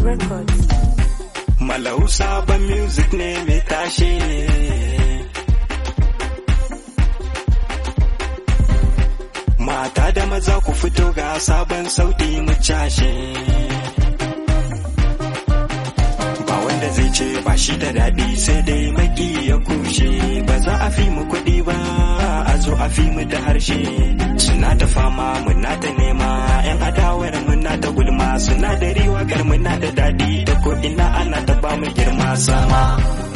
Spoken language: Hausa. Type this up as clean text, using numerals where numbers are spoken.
Records. Malau sabon music ne mai tashe. Mata da maza ku fito ga sabon sauti mu cashe. Ba wanda zai ce ba shi da daɗi sai dai maki ya kushe. Ba za a fi mu kuɗi ba, a zo a fi mu da harshe. Suna ta fama muna ta nema, 'yan adawar muna ta gulma. Suna da riwakar muna da daɗi, da ko ina ana ta ba mu girma sama.